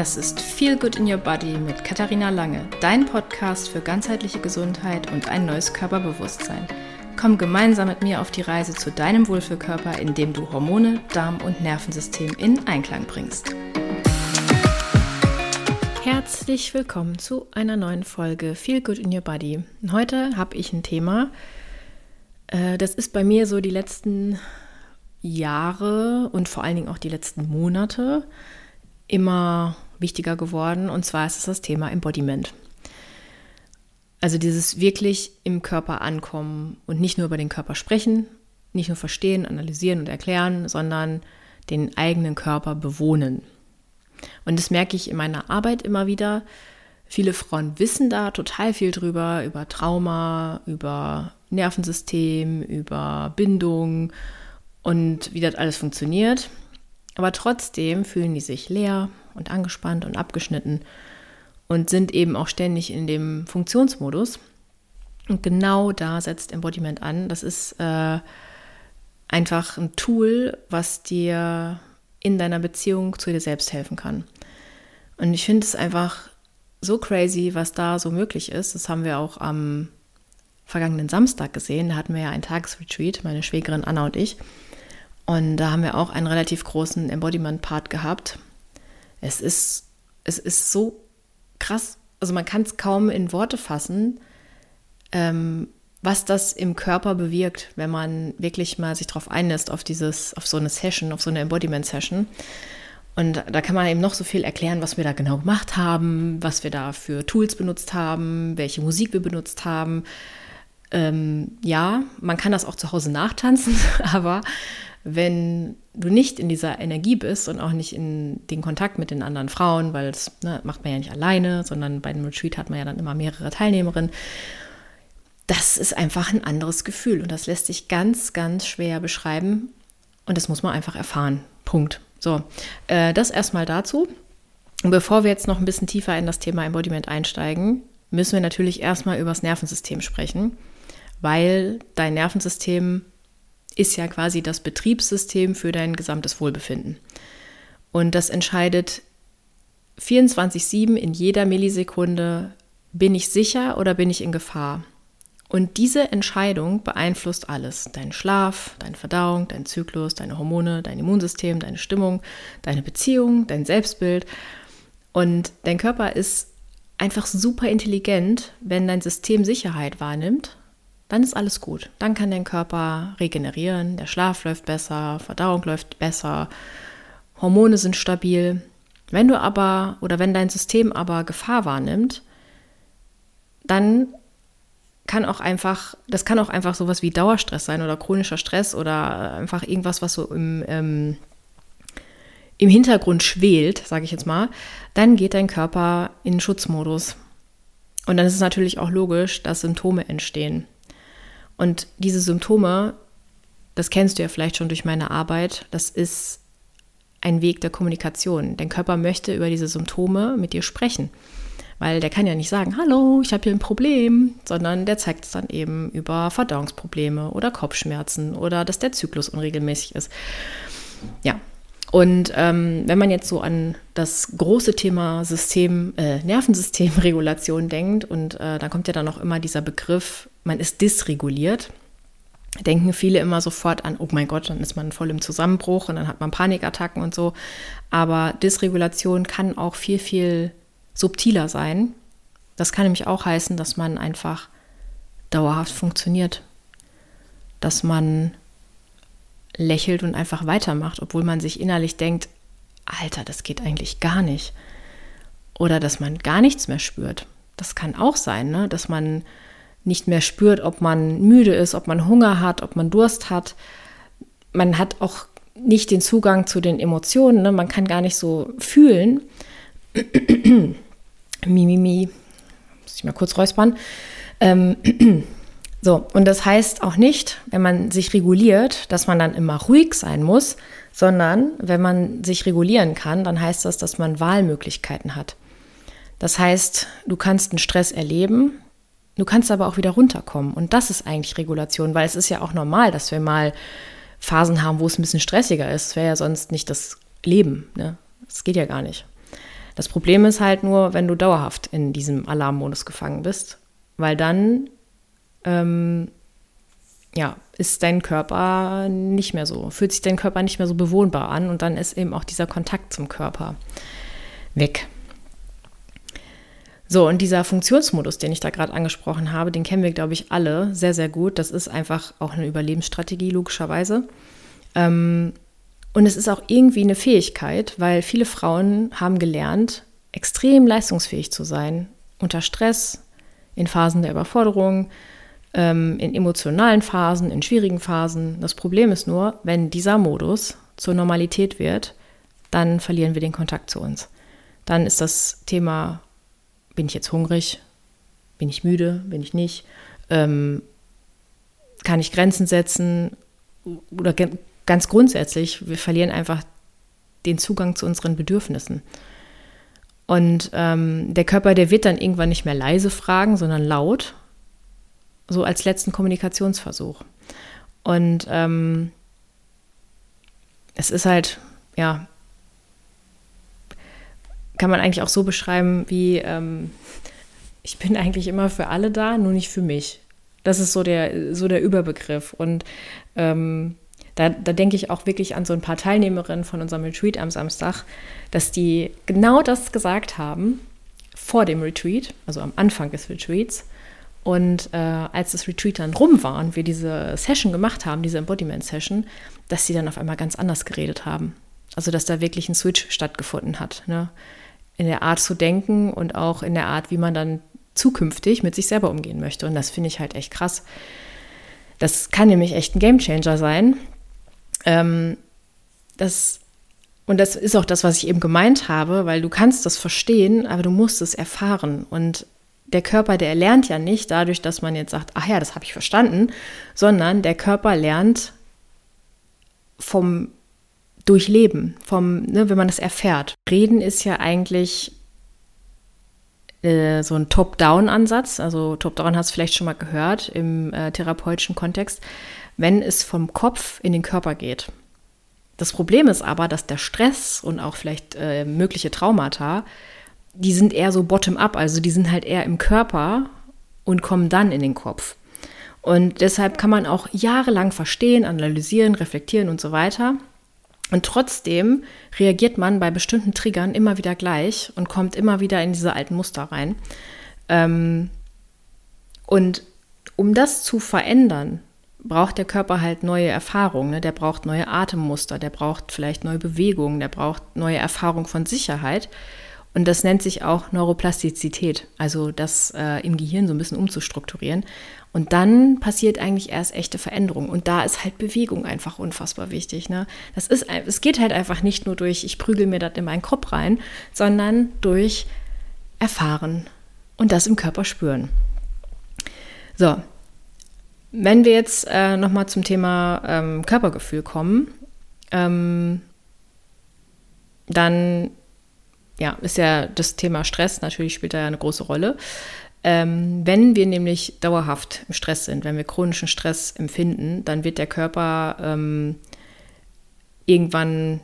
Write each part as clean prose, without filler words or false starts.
Das ist Feel Good in Your Body mit Katharina Lange, dein Podcast für ganzheitliche Gesundheit und ein neues Körperbewusstsein. Komm gemeinsam mit mir auf die Reise zu deinem Wohlfühlkörper, indem du Hormone, Darm- und Nervensystem in Einklang bringst. Herzlich willkommen zu einer neuen Folge Feel Good in Your Body. Heute habe ich ein Thema, das ist bei mir so die letzten Jahre und vor allen Dingen auch die letzten Monate immer wichtiger geworden, und zwar ist es das Thema Embodiment. Also dieses wirklich im Körper ankommen und nicht nur über den Körper sprechen, nicht nur verstehen, analysieren und erklären, sondern den eigenen Körper bewohnen. Und das merke ich in meiner Arbeit immer wieder. Viele Frauen wissen da total viel drüber, über Trauma, über Nervensystem, über Bindung und wie das alles funktioniert. Aber trotzdem fühlen die sich leer und angespannt und abgeschnitten und sind eben auch ständig in dem Funktionsmodus. Und genau da setzt Embodiment an. Das ist einfach ein Tool, was dir in deiner Beziehung zu dir selbst helfen kann. Und ich finde es einfach so crazy, was da so möglich ist. Das haben wir auch am vergangenen Samstag gesehen. Da hatten wir ja einen Tagesretreat, meine Schwägerin Anna und ich. Und da haben wir auch einen relativ großen Embodiment-Part gehabt. Es ist so krass, also man kann es kaum in Worte fassen, was das im Körper bewirkt, wenn man wirklich mal sich drauf einlässt, auf so eine Session, auf so eine Embodiment-Session. Und da kann man eben noch so viel erklären, was wir da genau gemacht haben, was wir da für Tools benutzt haben, welche Musik wir benutzt haben. Ja, man kann das auch zu Hause nachtanzen, aber wenn du nicht in dieser Energie bist und auch nicht in den Kontakt mit den anderen Frauen, weil das macht man ja nicht alleine, sondern bei einem Retreat hat man ja dann immer mehrere Teilnehmerinnen, das ist einfach ein anderes Gefühl und das lässt sich ganz, ganz schwer beschreiben und das muss man einfach erfahren. Punkt. So, das erstmal dazu. Und bevor wir jetzt noch ein bisschen tiefer in das Thema Embodiment einsteigen, müssen wir natürlich erstmal über das Nervensystem sprechen, weil dein Nervensystem ist ja quasi das Betriebssystem für dein gesamtes Wohlbefinden. Und das entscheidet 24/7 in jeder Millisekunde, bin ich sicher oder bin ich in Gefahr? Und diese Entscheidung beeinflusst alles. Deinen Schlaf, deine Verdauung, deinen Zyklus, deine Hormone, dein Immunsystem, deine Stimmung, deine Beziehung, dein Selbstbild. Und dein Körper ist einfach super intelligent, wenn dein System Sicherheit wahrnimmt. Dann ist alles gut. Dann kann dein Körper regenerieren, der Schlaf läuft besser, Verdauung läuft besser, Hormone sind stabil. Wenn dein System aber Gefahr wahrnimmt, dann kann auch einfach sowas wie Dauerstress sein oder chronischer Stress oder einfach irgendwas, was so im Hintergrund schwelt, sage ich jetzt mal, dann geht dein Körper in Schutzmodus. Und dann ist es natürlich auch logisch, dass Symptome entstehen. Und diese Symptome, das kennst du ja vielleicht schon durch meine Arbeit, das ist ein Weg der Kommunikation. Dein Körper möchte über diese Symptome mit dir sprechen, weil der kann ja nicht sagen, hallo, ich habe hier ein Problem, sondern der zeigt es dann eben über Verdauungsprobleme oder Kopfschmerzen oder dass der Zyklus unregelmäßig ist. Ja, und wenn man jetzt so an das große Thema Nervensystemregulation denkt und dann kommt ja dann auch immer dieser Begriff, man ist dysreguliert, denken viele immer sofort an, oh mein Gott, dann ist man voll im Zusammenbruch und dann hat man Panikattacken und so. Aber Dysregulation kann auch viel, viel subtiler sein. Das kann nämlich auch heißen, dass man einfach dauerhaft funktioniert, dass man lächelt und einfach weitermacht, obwohl man sich innerlich denkt, Alter, das geht eigentlich gar nicht. Oder dass man gar nichts mehr spürt. Das kann auch sein, ne? Dass man nicht mehr spürt, ob man müde ist, ob man Hunger hat, ob man Durst hat. Man hat auch nicht den Zugang zu den Emotionen, ne? Man kann gar nicht so fühlen. Mimimi, muss ich mal kurz räuspern. So, und das heißt auch nicht, wenn man sich reguliert, dass man dann immer ruhig sein muss, sondern wenn man sich regulieren kann, dann heißt das, dass man Wahlmöglichkeiten hat. Das heißt, du kannst einen Stress erleben, du kannst aber auch wieder runterkommen. Und das ist eigentlich Regulation, weil es ist ja auch normal, dass wir mal Phasen haben, wo es ein bisschen stressiger ist. Das wäre ja sonst nicht das Leben, ne? Das geht ja gar nicht. Das Problem ist halt nur, wenn du dauerhaft in diesem Alarmmodus gefangen bist, weil dann ist dein Körper nicht mehr so, fühlt sich dein Körper nicht mehr so bewohnbar an und dann ist eben auch dieser Kontakt zum Körper weg. So, und dieser Funktionsmodus, den ich da gerade angesprochen habe, den kennen wir, glaube ich, alle sehr, sehr gut. Das ist einfach auch eine Überlebensstrategie, logischerweise. Und es ist auch irgendwie eine Fähigkeit, weil viele Frauen haben gelernt, extrem leistungsfähig zu sein, unter Stress, in Phasen der Überforderung, in emotionalen Phasen, in schwierigen Phasen. Das Problem ist nur, wenn dieser Modus zur Normalität wird, dann verlieren wir den Kontakt zu uns. Dann ist das Thema, bin ich jetzt hungrig? Bin ich müde? Bin ich nicht? Kann ich Grenzen setzen? Oder ganz grundsätzlich, wir verlieren einfach den Zugang zu unseren Bedürfnissen. Und der Körper, der wird dann irgendwann nicht mehr leise fragen, sondern laut, so als letzten Kommunikationsversuch. Und es ist halt, ja, kann man eigentlich auch so beschreiben wie, ich bin eigentlich immer für alle da, nur nicht für mich. Das ist so der Überbegriff. Und da denke ich auch wirklich an so ein paar Teilnehmerinnen von unserem Retreat am Samstag, dass die genau das gesagt haben vor dem Retreat, also am Anfang des Retreats. Und als das Retreat dann rum war und wir diese Session gemacht haben, diese Embodiment-Session, dass sie dann auf einmal ganz anders geredet haben. Also dass da wirklich ein Switch stattgefunden hat, ne? In der Art zu denken und auch in der Art, wie man dann zukünftig mit sich selber umgehen möchte. Und das finde ich halt echt krass. Das kann nämlich echt ein Gamechanger sein. Das ist auch das, was ich eben gemeint habe, weil du kannst das verstehen, aber du musst es erfahren. Und der Körper, der lernt ja nicht dadurch, dass man jetzt sagt, ach ja, das habe ich verstanden, sondern der Körper lernt vom Durchleben, wenn man das erfährt. Reden ist ja eigentlich so ein Top-Down-Ansatz. Also Top-Down hast du vielleicht schon mal gehört im therapeutischen Kontext, wenn es vom Kopf in den Körper geht. Das Problem ist aber, dass der Stress und auch vielleicht mögliche Traumata, die sind eher so bottom-up, also die sind halt eher im Körper und kommen dann in den Kopf. Und deshalb kann man auch jahrelang verstehen, analysieren, reflektieren und so weiter. Und trotzdem reagiert man bei bestimmten Triggern immer wieder gleich und kommt immer wieder in diese alten Muster rein. Und um das zu verändern, braucht der Körper halt neue Erfahrungen. Ne? Der braucht neue Atemmuster, der braucht vielleicht neue Bewegungen, der braucht neue Erfahrungen von Sicherheit. Und das nennt sich auch Neuroplastizität, also das im Gehirn so ein bisschen umzustrukturieren. Und dann passiert eigentlich erst echte Veränderung. Und da ist halt Bewegung einfach unfassbar wichtig. Ne? Es geht halt einfach nicht nur durch, ich prügel mir das in meinen Kopf rein, sondern durch Erfahren und das im Körper spüren. So, wenn wir jetzt nochmal zum Thema Körpergefühl kommen, dann ist ja das Thema Stress, natürlich spielt da ja eine große Rolle. Wenn wir nämlich dauerhaft im Stress sind, wenn wir chronischen Stress empfinden, dann wird der Körper irgendwann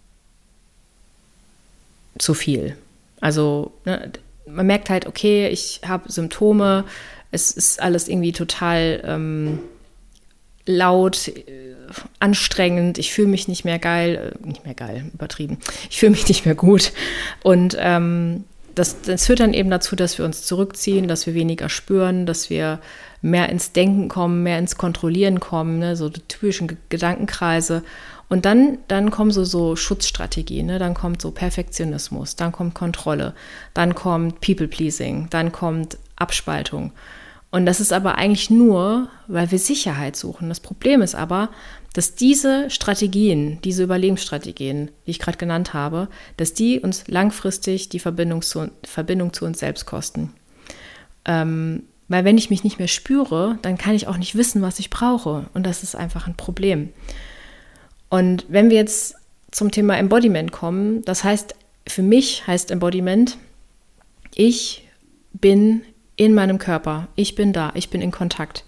zu viel. Also man merkt halt, okay, ich habe Symptome, es ist alles irgendwie total laut, anstrengend, ich fühle mich nicht mehr geil, übertrieben, ich fühle mich nicht mehr gut. Und das führt dann eben dazu, dass wir uns zurückziehen, dass wir weniger spüren, dass wir mehr ins Denken kommen, mehr ins Kontrollieren kommen, ne, so die typischen Gedankenkreise. Und dann kommen so Schutzstrategien, ne? Dann kommt so Perfektionismus, dann kommt Kontrolle, dann kommt People-Pleasing, dann kommt Abspaltung. Und das ist aber eigentlich nur, weil wir Sicherheit suchen. Das Problem ist aber, dass diese Strategien, diese Überlebensstrategien, die ich gerade genannt habe, dass die uns langfristig die Verbindung zu uns selbst kosten. Weil wenn ich mich nicht mehr spüre, dann kann ich auch nicht wissen, was ich brauche. Und das ist einfach ein Problem. Und wenn wir jetzt zum Thema Embodiment kommen, das heißt, für mich heißt Embodiment, ich bin in meinem Körper, ich bin da, ich bin in Kontakt.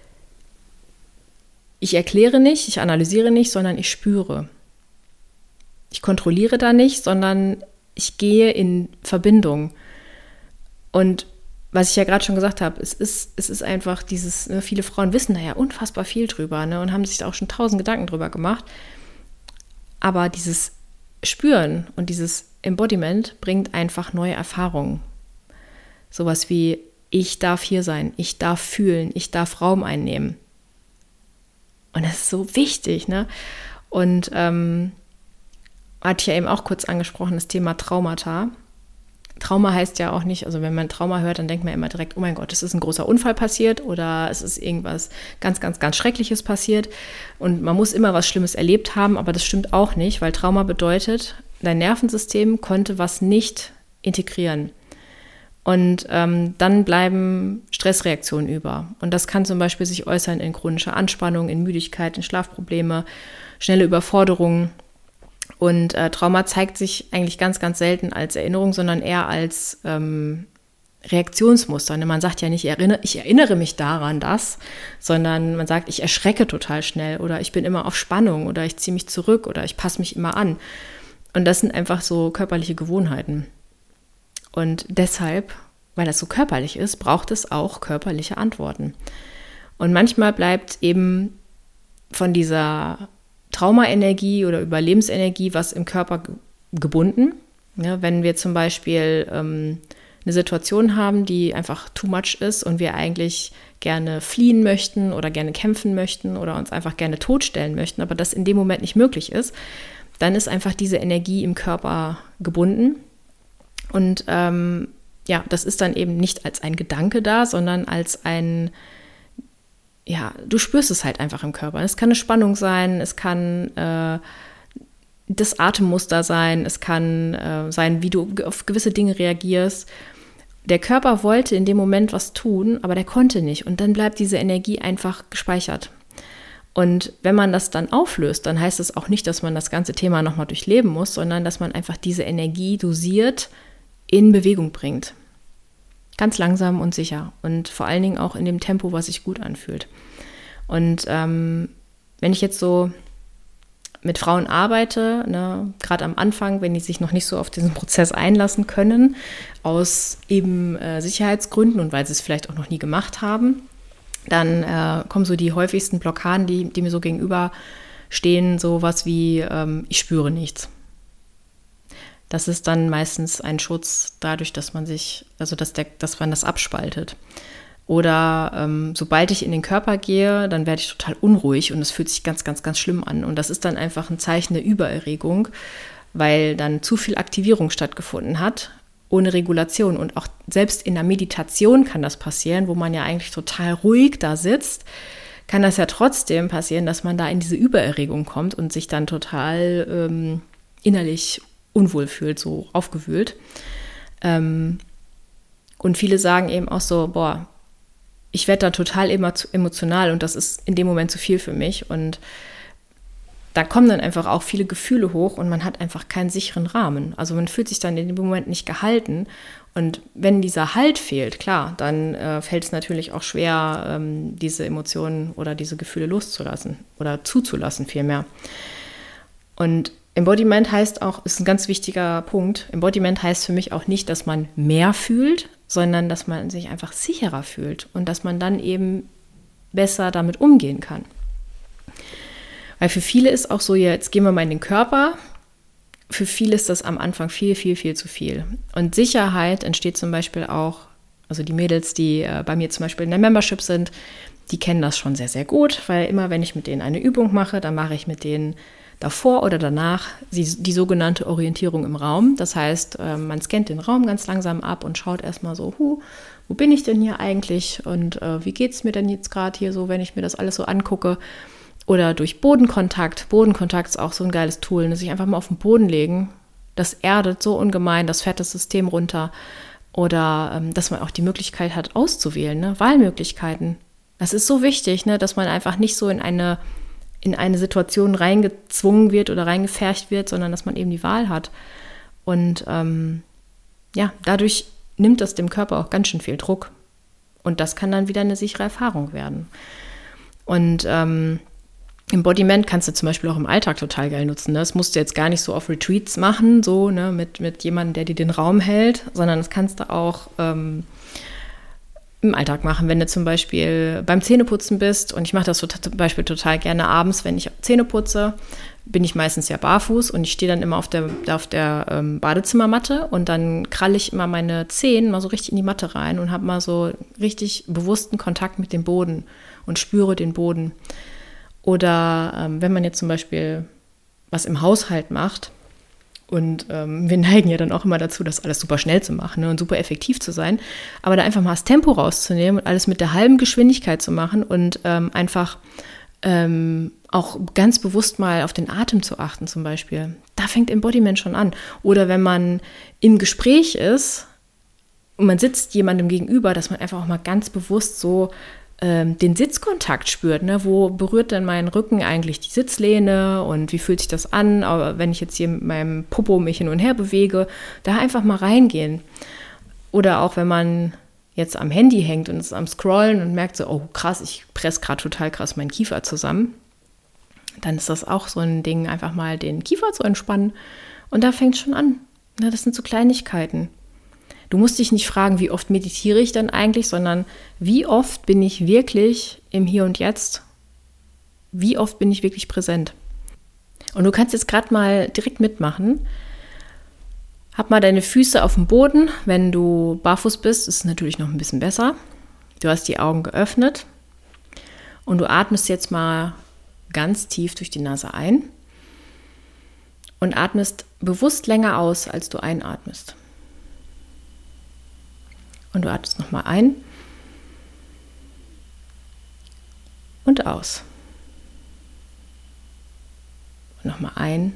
Ich erkläre nicht, ich analysiere nicht, sondern ich spüre. Ich kontrolliere da nicht, sondern ich gehe in Verbindung. Und was ich ja gerade schon gesagt habe, es ist einfach dieses, ne, viele Frauen wissen da ja unfassbar viel drüber, ne, und haben sich da auch schon 1000 Gedanken drüber gemacht. Aber dieses Spüren und dieses Embodiment bringt einfach neue Erfahrungen. Sowas wie, ich darf hier sein, ich darf fühlen, ich darf Raum einnehmen. Und das ist so wichtig, ne? Und hatte ich ja eben auch kurz angesprochen, das Thema Traumata. Trauma heißt ja auch nicht, also wenn man Trauma hört, dann denkt man immer direkt, oh mein Gott, es ist ein großer Unfall passiert oder es ist irgendwas ganz, ganz, ganz Schreckliches passiert und man muss immer was Schlimmes erlebt haben, aber das stimmt auch nicht, weil Trauma bedeutet, dein Nervensystem konnte was nicht integrieren. Und dann bleiben Stressreaktionen über. Und das kann zum Beispiel sich äußern in chronischer Anspannung, in Müdigkeit, in Schlafprobleme, schnelle Überforderungen. Und Trauma zeigt sich eigentlich ganz, ganz selten als Erinnerung, sondern eher als Reaktionsmuster. Man sagt ja nicht, ich erinnere mich daran, sondern man sagt, ich erschrecke total schnell oder ich bin immer auf Spannung oder ich ziehe mich zurück oder ich passe mich immer an. Und das sind einfach so körperliche Gewohnheiten. Und deshalb, weil das so körperlich ist, braucht es auch körperliche Antworten. Und manchmal bleibt eben von dieser Traumaenergie oder Überlebensenergie was im Körper gebunden. Ja, wenn wir zum Beispiel eine Situation haben, die einfach too much ist und wir eigentlich gerne fliehen möchten oder gerne kämpfen möchten oder uns einfach gerne totstellen möchten, aber das in dem Moment nicht möglich ist, dann ist einfach diese Energie im Körper gebunden. Und das ist dann eben nicht als ein Gedanke da, sondern als ein, ja, du spürst es halt einfach im Körper. Es kann eine Spannung sein, es kann das Atemmuster sein, es kann sein, wie du auf gewisse Dinge reagierst. Der Körper wollte in dem Moment was tun, aber der konnte nicht. Und dann bleibt diese Energie einfach gespeichert. Und wenn man das dann auflöst, dann heißt es auch nicht, dass man das ganze Thema nochmal durchleben muss, sondern dass man einfach diese Energie dosiert in Bewegung bringt. Ganz langsam und sicher und vor allen Dingen auch in dem Tempo, was sich gut anfühlt. Und wenn ich jetzt so mit Frauen arbeite, ne, gerade am Anfang, wenn die sich noch nicht so auf diesen Prozess einlassen können, aus eben Sicherheitsgründen und weil sie es vielleicht auch noch nie gemacht haben, dann kommen so die häufigsten Blockaden, die mir so gegenüberstehen, sowas wie, ich spüre nichts. Das ist dann meistens ein Schutz dadurch, dass man dass man das abspaltet. Oder sobald ich in den Körper gehe, dann werde ich total unruhig und es fühlt sich ganz, ganz, ganz schlimm an. Und das ist dann einfach ein Zeichen der Übererregung, weil dann zu viel Aktivierung stattgefunden hat, ohne Regulation. Und auch selbst in der Meditation kann das passieren, wo man ja eigentlich total ruhig da sitzt, kann das ja trotzdem passieren, dass man da in diese Übererregung kommt und sich dann total innerlich unwohl fühlt, so aufgewühlt. Und viele sagen eben auch so, boah, ich werde da total emotional und das ist in dem Moment zu viel für mich. Und da kommen dann einfach auch viele Gefühle hoch und man hat einfach keinen sicheren Rahmen. Also man fühlt sich dann in dem Moment nicht gehalten. Und wenn dieser Halt fehlt, klar, dann fällt es natürlich auch schwer, diese Emotionen oder diese Gefühle loszulassen oder zuzulassen vielmehr. Und Embodiment heißt auch, ist ein ganz wichtiger Punkt, Embodiment heißt für mich auch nicht, dass man mehr fühlt, sondern dass man sich einfach sicherer fühlt und dass man dann eben besser damit umgehen kann. Weil für viele ist auch so, jetzt gehen wir mal in den Körper, für viele ist das am Anfang viel, viel, viel zu viel. Und Sicherheit entsteht zum Beispiel auch, also die Mädels, die bei mir zum Beispiel in der Membership sind, die kennen das schon sehr, sehr gut, weil immer, wenn ich mit denen eine Übung mache, dann mache ich mit denen davor oder danach die sogenannte Orientierung im Raum. Das heißt, man scannt den Raum ganz langsam ab und schaut erstmal so, wo bin ich denn hier eigentlich und wie geht es mir denn jetzt gerade hier so, wenn ich mir das alles so angucke. Oder durch Bodenkontakt. Bodenkontakt ist auch so ein geiles Tool, sich einfach mal auf den Boden legen. Das erdet so ungemein, das fährt das System runter. Oder dass man auch die Möglichkeit hat, auszuwählen, ne? Wahlmöglichkeiten. Das ist so wichtig, ne? Dass man einfach nicht so in eine Situation reingezwungen wird oder reingepfercht wird, sondern dass man eben die Wahl hat. Und dadurch nimmt das dem Körper auch ganz schön viel Druck. Und das kann dann wieder eine sichere Erfahrung werden. Und Embodiment kannst du zum Beispiel auch im Alltag total geil nutzen. Ne? Das musst du jetzt gar nicht so auf Retreats machen, so ne? mit jemandem, der dir den Raum hält, sondern das kannst du auch im Alltag machen, wenn du zum Beispiel beim Zähneputzen bist. Und ich mache das zum Beispiel total gerne abends, wenn ich Zähne putze, bin ich meistens ja barfuß und ich stehe dann immer auf der Badezimmermatte und dann kralle ich immer meine Zehen mal so richtig in die Matte rein und habe mal so richtig bewussten Kontakt mit dem Boden und spüre den Boden. Oder wenn man jetzt zum Beispiel was im Haushalt macht und wir neigen ja dann auch immer dazu, das alles super schnell zu machen, ne, und super effektiv zu sein, aber da einfach mal das Tempo rauszunehmen und alles mit der halben Geschwindigkeit zu machen und einfach auch ganz bewusst mal auf den Atem zu achten zum Beispiel. Da fängt Embodiment schon an. Oder wenn man im Gespräch ist und man sitzt jemandem gegenüber, dass man einfach auch mal ganz bewusst so den Sitzkontakt spürt. Ne? Wo berührt denn mein Rücken eigentlich die Sitzlehne und wie fühlt sich das an, aber wenn ich jetzt hier mit meinem Popo mich hin und her bewege, da einfach mal reingehen. Oder auch wenn man jetzt am Handy hängt und ist am Scrollen und merkt so, oh krass, ich presse gerade total krass meinen Kiefer zusammen, dann ist das auch so ein Ding, einfach mal den Kiefer zu entspannen. Und da fängt es schon an. Ne? Das sind so Kleinigkeiten. Du musst dich nicht fragen, wie oft meditiere ich dann eigentlich, sondern wie oft bin ich wirklich im Hier und Jetzt? Wie oft bin ich wirklich präsent? Und du kannst jetzt gerade mal direkt mitmachen. Hab mal deine Füße auf dem Boden. Wenn du barfuß bist, ist es natürlich noch ein bisschen besser. Du hast die Augen geöffnet und du atmest jetzt mal ganz tief durch die Nase ein und atmest bewusst länger aus, als du einatmest. Und du atmest nochmal ein und aus. Und nochmal ein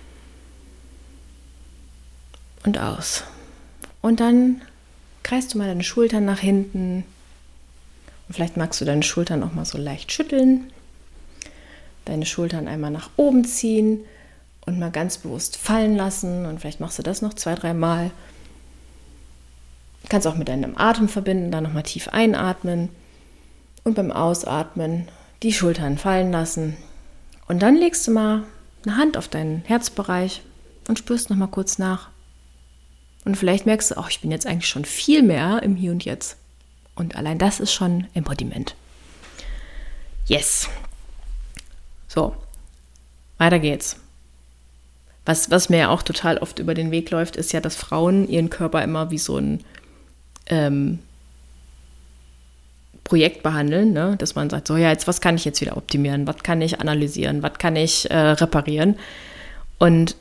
und aus. Und dann kreist du mal deine Schultern nach hinten. Und vielleicht magst du deine Schultern auch mal so leicht schütteln. Deine Schultern einmal nach oben ziehen und mal ganz bewusst fallen lassen. Und vielleicht machst du das noch 2-3 Mal. Du kannst auch mit deinem Atem verbinden, dann nochmal tief einatmen und beim Ausatmen die Schultern fallen lassen. Und dann legst du mal eine Hand auf deinen Herzbereich und spürst nochmal kurz nach. Und vielleicht merkst du, oh, ich bin jetzt eigentlich schon viel mehr im Hier und Jetzt. Und allein das ist schon Embodiment. Yes. So, weiter geht's. Was mir ja auch total oft über den Weg läuft, ist ja, dass Frauen ihren Körper immer wie so ein Projekt behandeln, ne? Dass man sagt, so ja, jetzt was kann ich jetzt wieder optimieren, was kann ich analysieren, was kann ich reparieren. Und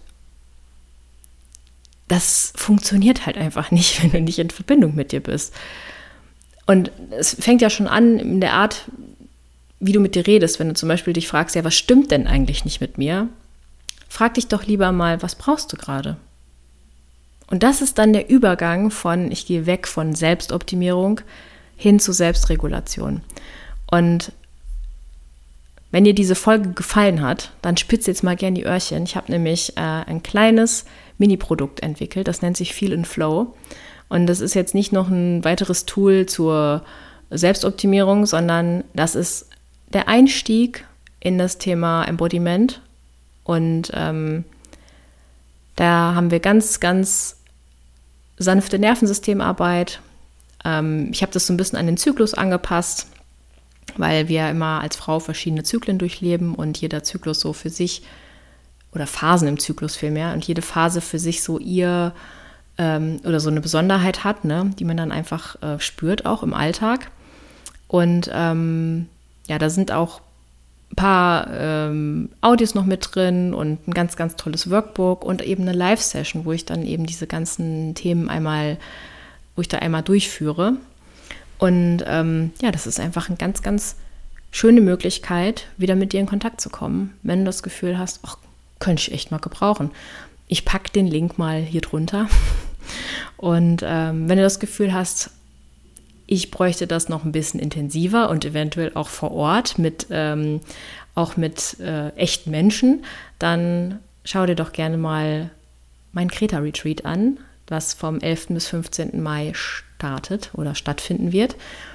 das funktioniert halt einfach nicht, wenn du nicht in Verbindung mit dir bist. Und es fängt ja schon an in der Art, wie du mit dir redest. Wenn du zum Beispiel dich fragst, ja, was stimmt denn eigentlich nicht mit mir? Frag dich doch lieber mal, was brauchst du gerade? Und das ist dann der Übergang von, ich gehe weg von Selbstoptimierung hin zu Selbstregulation. Und wenn dir diese Folge gefallen hat, dann spitz jetzt mal gerne die Öhrchen. Ich habe nämlich ein kleines Mini-Produkt entwickelt, das nennt sich Feel and Flow. Und das ist jetzt nicht noch ein weiteres Tool zur Selbstoptimierung, sondern das ist der Einstieg in das Thema Embodiment. Und da haben wir ganz, ganz sanfte Nervensystemarbeit. Ich habe das so ein bisschen an den Zyklus angepasst, weil wir immer als Frau verschiedene Zyklen durchleben und jeder Zyklus so für sich, oder Phasen im Zyklus vielmehr, und jede Phase für sich so ihr oder so eine Besonderheit hat, ne, die man dann einfach spürt, auch im Alltag. Und ja, da sind auch ein paar Audios noch mit drin und ein ganz, ganz tolles Workbook und eben eine Live-Session, wo ich dann eben diese ganzen Themen einmal durchführe. Und ja, das ist einfach eine ganz, ganz schöne Möglichkeit, wieder mit dir in Kontakt zu kommen, wenn du das Gefühl hast, ach, könnte ich echt mal gebrauchen. Ich packe den Link mal hier drunter. Und wenn du das Gefühl hast, ich bräuchte das noch ein bisschen intensiver und eventuell auch vor Ort auch mit echten Menschen, dann schau dir doch gerne mal mein Kreta-Retreat an, was vom 11. bis 15. Mai startet oder stattfinden wird.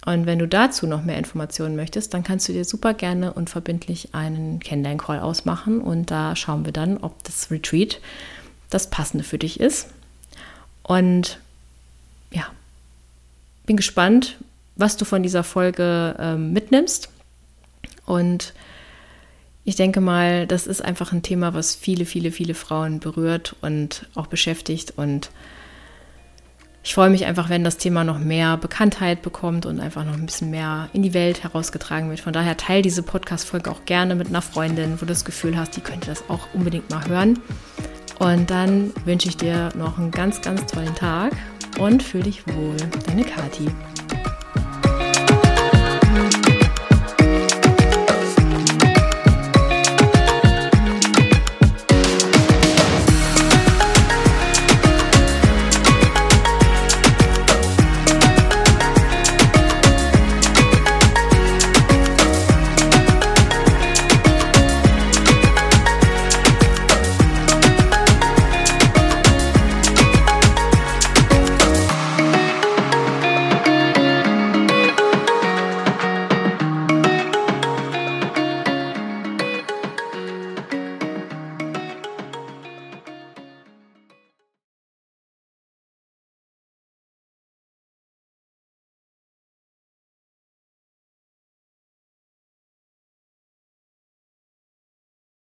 Und wenn du dazu noch mehr Informationen möchtest, dann kannst du dir super gerne unverbindlich einen Kennenlern-Call ausmachen und da schauen wir dann, ob das Retreat das Passende für dich ist. Und ja, bin gespannt, was du von dieser Folge mitnimmst. Und ich denke mal, das ist einfach ein Thema, was viele, viele, viele Frauen berührt und auch beschäftigt. Und ich freue mich einfach, wenn das Thema noch mehr Bekanntheit bekommt und einfach noch ein bisschen mehr in die Welt herausgetragen wird. Von daher teile diese Podcast-Folge auch gerne mit einer Freundin, wo du das Gefühl hast, die könnte das auch unbedingt mal hören. Und dann wünsche ich dir noch einen ganz, ganz tollen Tag und fühl dich wohl. Deine Kathi.